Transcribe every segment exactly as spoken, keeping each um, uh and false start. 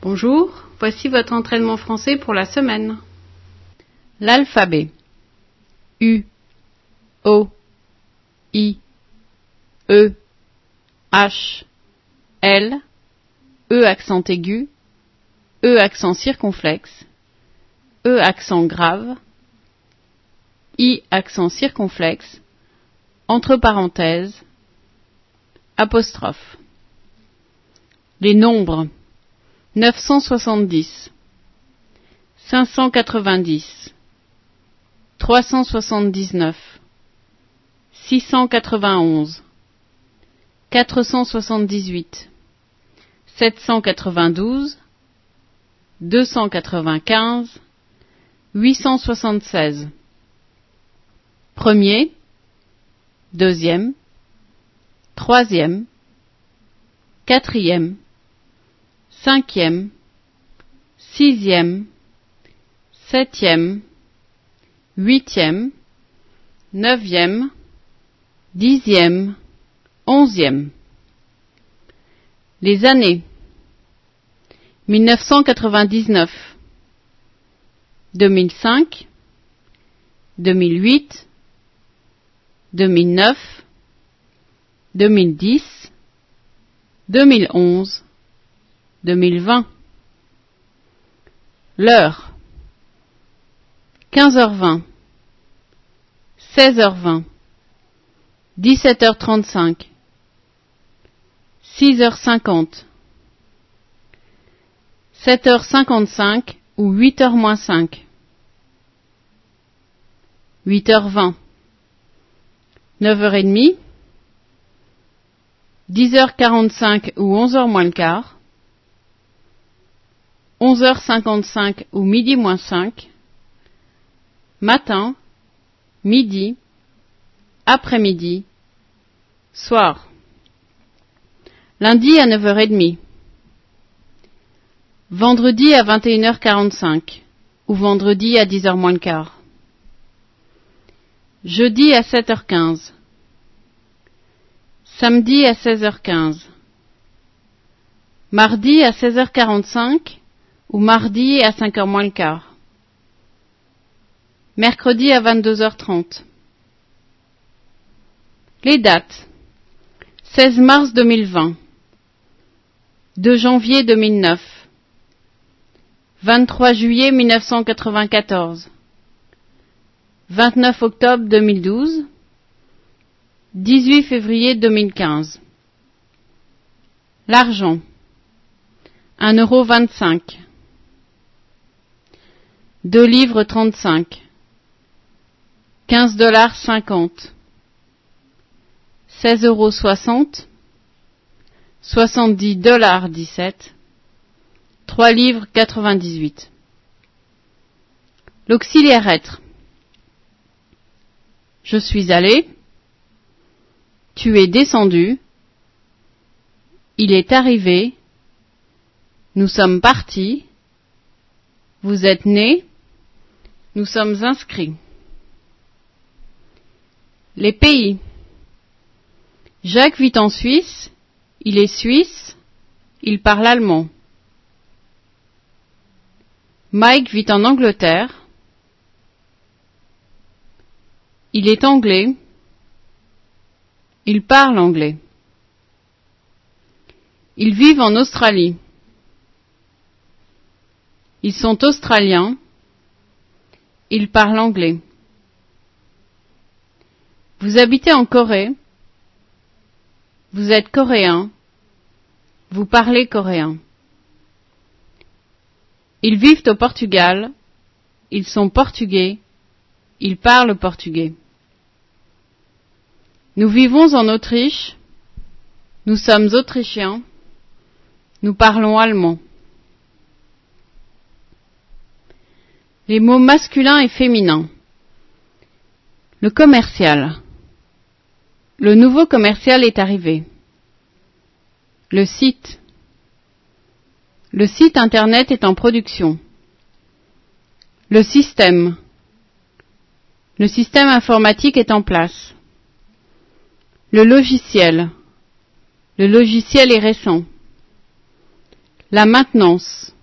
Bonjour, voici votre entraînement français pour la semaine. L'alphabet. U, O, I, E, H, L, E accent aigu, E accent circonflexe, E accent grave, I accent circonflexe, entre parenthèses, apostrophe. Les nombres neuf cent soixante-dix, cinq cent quatre-vingt-dix, trois cent soixante-dix-neuf, six cent quatre-vingt-onze, quatre cent soixante-dix-huit, sept cent quatre-vingt-douze, deux cent quatre-vingt-quinze, huit cent soixante-seize. Premier, deuxième, troisième, quatrième, cinquième, sixième, septième, huitième, neuvième, dixième, onzième. Les années mille neuf cent quatre-vingt-dix-neuf, deux mille cinq, deux mille huit, deux mille neuf, deux mille dix, deux mille onze, deux mille vingt. L'heure quinze heures vingt, seize heures vingt, dix-sept heures trente-cinq, six heures cinquante, sept heures cinquante-cinq ou huit heures moins cinq, huit heures vingt, neuf heures trente, dix heures quarante-cinq ou onze heures moins le quart, onze heures cinquante-cinq ou midi moins cinq, matin, midi, après-midi, soir. Lundi à neuf heures trente, vendredi à vingt et une heures quarante-cinq ou vendredi à dix heures moins le quart, jeudi à sept heures quinze, samedi à seize heures quinze, mardi à seize heures quarante-cinq ou mardi à cinq heures moins le quart, mercredi à vingt-deux heures trente. Les dates seize mars deux mille vingt, deux janvier deux mille neuf, vingt-trois juillet mille neuf cent quatre-vingt-quatorze, vingt-neuf octobre deux mille douze, dix-huit février deux mille quinze. L'argent un euro vingt-cinq, deux livres trente-cinq, quinze dollars cinquante, seize euros soixante, soixante-dix dollars dix-sept, trois livres quatre-vingt-dix-huit. L'auxiliaire être. Je suis allé, tu es descendu, il est arrivé, nous sommes partis, vous êtes nés, nous sommes inscrits. Les pays. Jacques vit en Suisse, il est suisse, il parle allemand. Mike vit en Angleterre, il est anglais, il parle anglais. Ils vivent en Australie, ils sont australiens, ils parlent anglais. Vous habitez en Corée, vous êtes coréen, vous parlez coréen. Ils vivent au Portugal, ils sont portugais, ils parlent portugais. Nous vivons en Autriche, nous sommes autrichiens, nous parlons allemand. Les mots masculins et féminins. Le commercial. Le nouveau commercial est arrivé. Le site. Le site internet est en production. Le système. Le système informatique est en place. Le logiciel. Le logiciel est récent. La maintenance.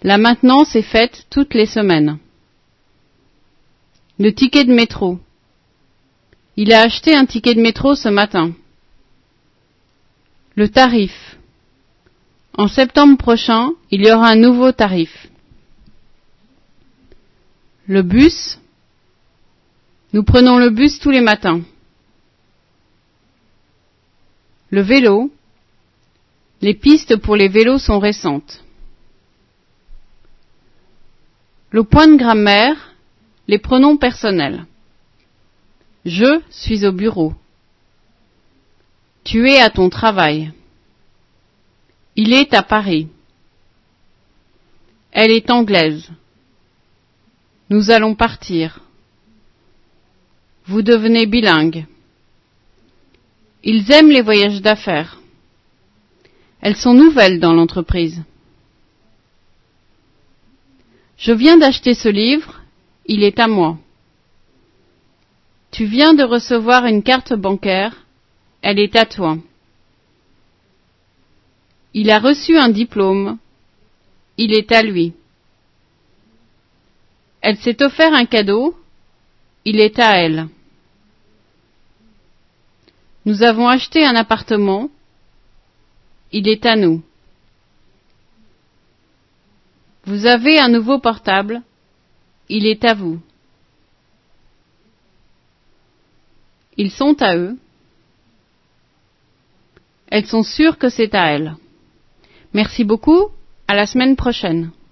La maintenance est faite toutes les semaines. Le ticket de métro. Il a acheté un ticket de métro ce matin. Le tarif. En septembre prochain, il y aura un nouveau tarif. Le bus. Nous prenons le bus tous les matins. Le vélo. Les pistes pour les vélos sont récentes. Le point de grammaire. Les pronoms personnels. Je suis au bureau. Tu es à ton travail. Il est à Paris. Elle est anglaise. Nous allons partir. Vous devenez bilingue. Ils aiment les voyages d'affaires. Elles sont nouvelles dans l'entreprise. Je viens d'acheter ce livre, il est à moi. Tu viens de recevoir une carte bancaire, elle est à toi. Il a reçu un diplôme, il est à lui. Elle s'est offert un cadeau, il est à elle. Nous avons acheté un appartement, il est à nous. Vous avez un nouveau portable, il est à vous. Ils sont à eux. Elles sont sûres que c'est à elles. Merci beaucoup, à la semaine prochaine.